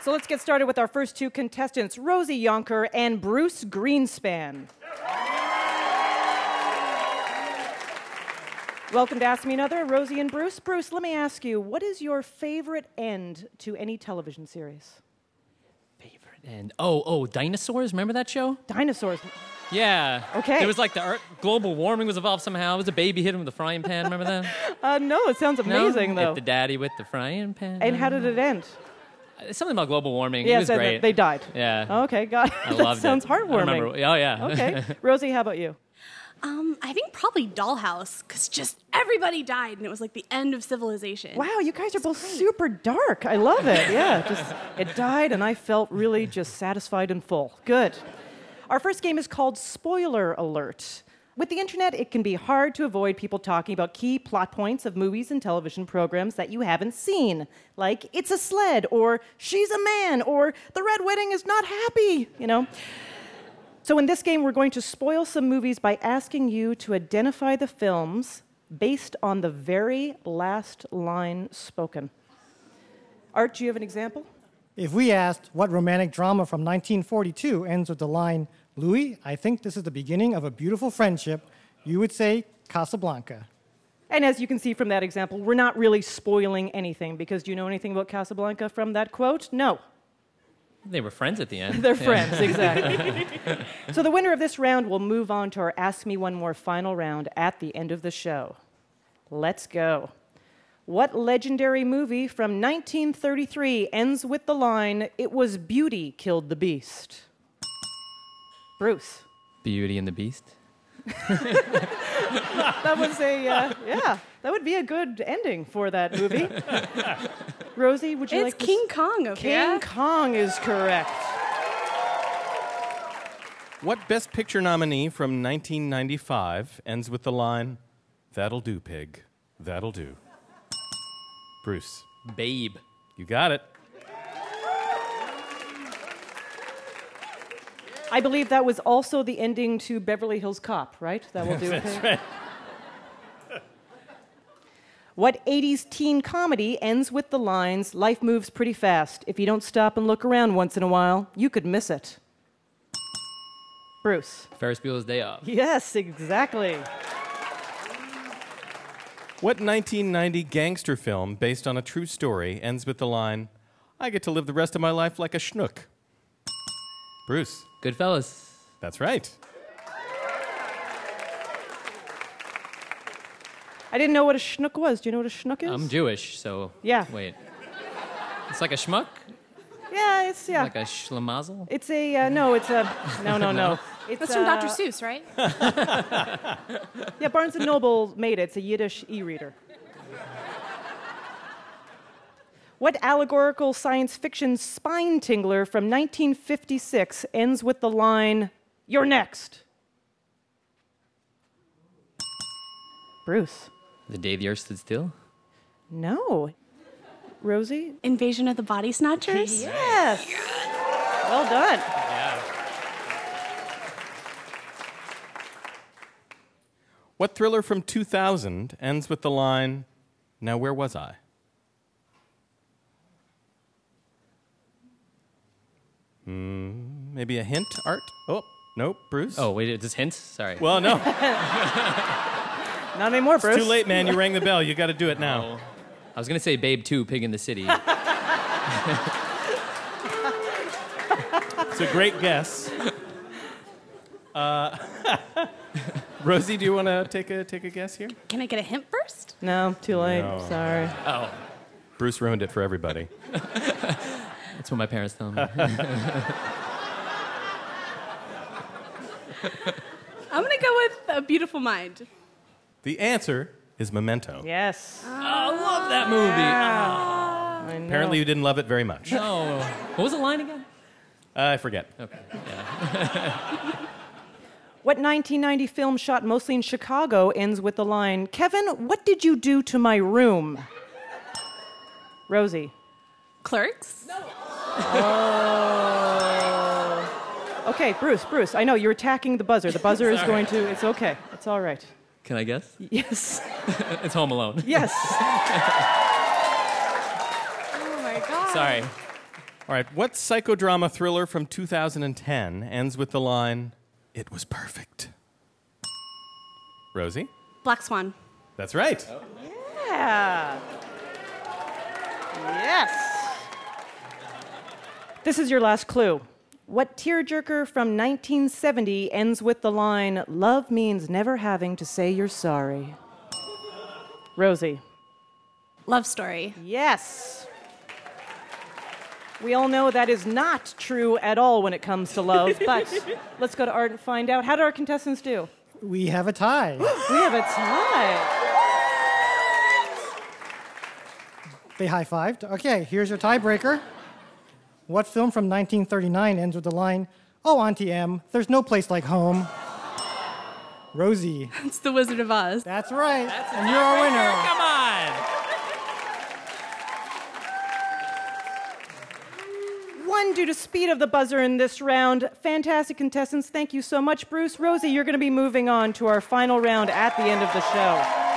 So let's get started with our first two contestants, Rosie Yonker and Bruce Greenspan. Welcome to Ask Me Another, Rosie and Bruce. Bruce, let me ask you, what is your favorite end to any television series? Favorite end? Oh, dinosaurs? Remember that show? Dinosaurs. Yeah. Okay. It was like global warming was involved somehow. It was a baby hit him with a frying pan. Remember that? No, it sounds amazing, no? though. Hit the daddy with the frying pan. And how did it end? Something about global warming. Yes, it was great. They died. Yeah. Okay, got it. I That loved sounds it. heartwarming. I remember. Oh, yeah. Okay. Rosie, how about you? I think probably Dollhouse, because just everybody died, and it was like the end of civilization. Wow, you guys are both super dark. I love it. Yeah, just it died, and I felt really just satisfied and full. Good. Our first game is called Spoiler Alert. With the internet, it can be hard to avoid people talking about key plot points of movies and television programs that you haven't seen, like It's a Sled, or She's a Man, or The Red Wedding is Not Happy, So in this game, we're going to spoil some movies by asking you to identify the films based on the very last line spoken. Art, do you have an example? If we asked what romantic drama from 1942 ends with the line, "Louis, I think this is the beginning of a beautiful friendship," you would say Casablanca. And as you can see from that example, we're not really spoiling anything, because do you know anything about Casablanca from that quote? No. They were friends at the end. They're friends, exactly. So the winner of this round will move on to our Ask Me One More final round at the end of the show. Let's go. What legendary movie from 1933 ends with the line, "It was beauty killed the beast"? Bruce. Beauty and the Beast. That was that would be a good ending for that movie. Rosie, would you It's like to... King Kong, okay? King Kong is correct. What Best Picture nominee from 1995 ends with the line, "That'll do, pig. That'll do"? Bruce. Babe. You got it. I believe that was also the ending to Beverly Hills Cop, right? That will do. That's okay. right. What 80s teen comedy ends with the lines, "Life moves pretty fast. If you don't stop and look around once in a while, you could miss it"? Bruce. Ferris Bueller's Day Off. Yes, exactly. What 1990 gangster film based on a true story ends with the line, "I get to live the rest of my life like a schnook"? Bruce. Goodfellas. That's right. I didn't know what a schnook was. Do you know what a schnook is? I'm Jewish, so... Yeah. Wait. It's like a schmuck? Yeah, it's, yeah. Like a schlemazel? It's a, no, it's a, no. It's That's from Dr. Seuss, right? Yeah, Barnes & Noble made it. It's a Yiddish e-reader. What allegorical science fiction spine tingler from 1956 ends with the line, "You're next"? Bruce. The Day the Earth Stood Still? No. Rosie? Invasion of the Body Snatchers? Yes. Well done. What thriller from 2000 ends with the line, "Now where was I"? Maybe a hint, Art? Oh, nope, Bruce? Oh, wait, just hints? Sorry. Well, no. Not anymore, Bruce. It's too late, man. You rang the bell. You got to do it now. I was going to say Babe 2, Pig in the City. It's a great guess. Rosie, do you want to take a guess here? Can I get a hint first? No, too late. No. Sorry. Oh. Bruce ruined it for everybody. That's what my parents tell me. I'm going to go with A Beautiful Mind. The answer is Memento. Yes. Oh, I love that movie. I know. Apparently you didn't love it very much. Oh. What was the line again? I forget. Okay. Yeah. What 1990 film shot mostly in Chicago ends with the line, "Kevin, what did you do to my room?" Rosie. Clerks? No. Oh. Okay, Bruce, I know, you're attacking the buzzer. The buzzer is going to, it's okay. It's all right. Can I guess? Yes. It's Home Alone. Yes. Oh, my God. Sorry. All right, what psychodrama thriller from 2010 ends with the line, "It was perfect"? Rosie? Black Swan. That's right. Yeah. Yes. This is your last clue. What tearjerker from 1970 ends with the line, "Love means never having to say you're sorry"? Rosie. Love Story. Yes. We all know that is not true at all when it comes to love, but let's go to Art and find out. How do our contestants do? We have a tie. We have a tie. They high-fived. Okay, here's your tiebreaker. What film from 1939 ends with the line, "Oh, Auntie M, there's no place like home"? Rosie. It's The Wizard of Oz. That's right. That's a And you're our tiebreaker. winner. Come on. One due to speed of the buzzer in this round. Fantastic contestants. Thank you so much, Bruce. Rosie, you're going to be moving on to our final round at the end of the show.